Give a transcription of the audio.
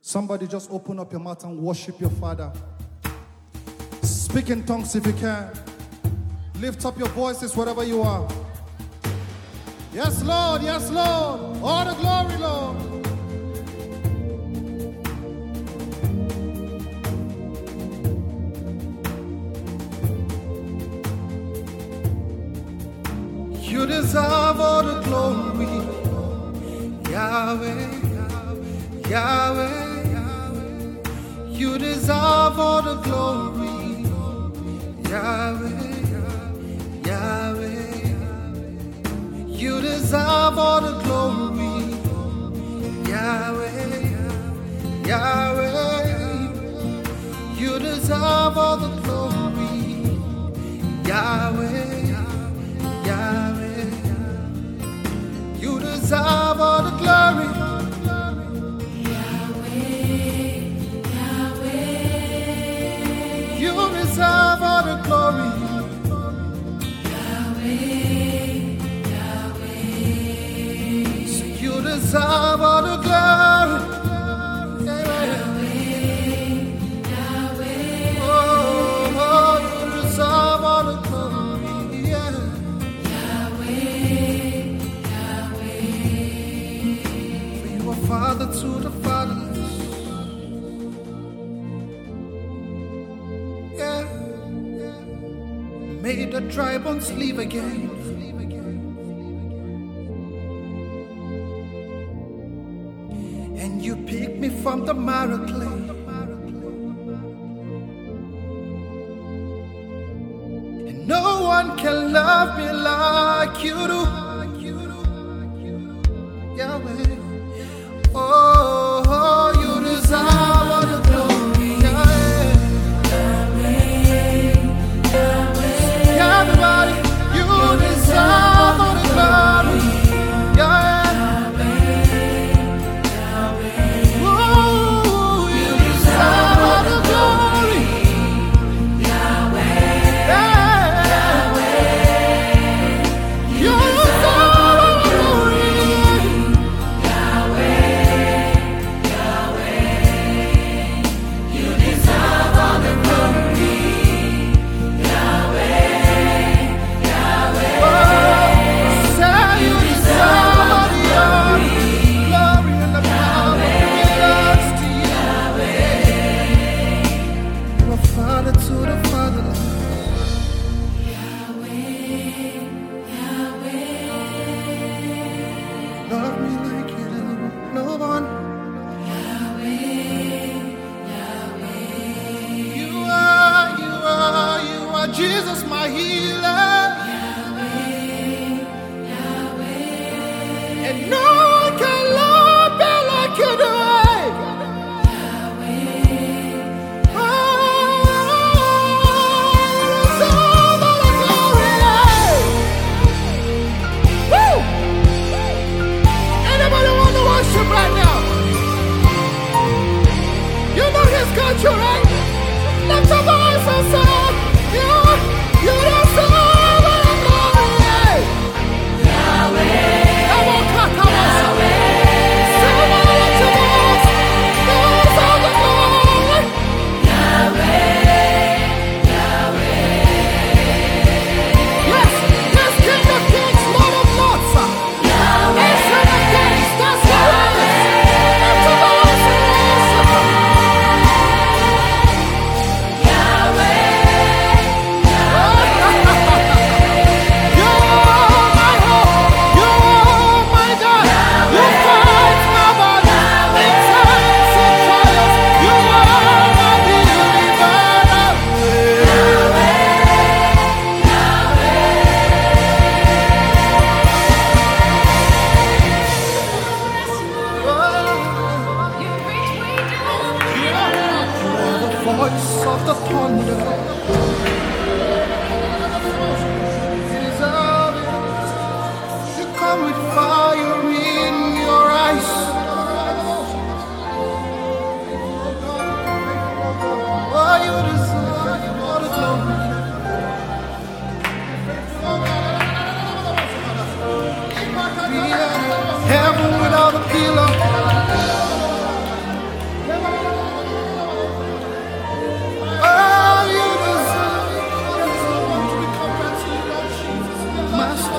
Somebody just open up your mouth and worship your Father. Speak in tongues if you can. Lift up your voices wherever you are. Yes, Lord. Yes, Lord. All the glory, Lord. You deserve all the glory, Yahweh, Yahweh. You deserve all the glory, Yahweh, Yahweh. You deserve all the glory, Yahweh, Yahweh. You deserve all the glory, Yahweh, Yahweh. You deserve all the glory. You deserve all the glory. Yahweh, Yahweh. So you deserve all the glory. Yahweh, Yahweh. Oh, you deserve all the glory. Yeah. Yahweh, Yahweh. For you are Father to the fatherless. Made the dry bones live again. And you picked me from the marrow clay. And no one can love me like you do, Yahweh. Oh, you deserve all the glory, Yahweh. Everybody, you deserve all the glory, Yahweh. Ooh, you deserve all the glory, Yahweh. You deserve all the glory, Yahweh. You deserve all the glory. Jesus, my healer, Yahweh, Yahweh. And no one can love me like you do, Yahweh. Oh, so much glory. Woo! Anybody want to worship right now? You know His country, right? Lift your voice and say, you deserve all the glory, Yahweh. Come on, Yahweh. Somebody lift your voice. You deserve the glory, Yahweh, Yahweh. Yes, King of Kings, Lord of Lords, Yahweh. Ancient of Days, that's Yahweh. Lift your voice and worship Him. Heaven without a pillar. Master.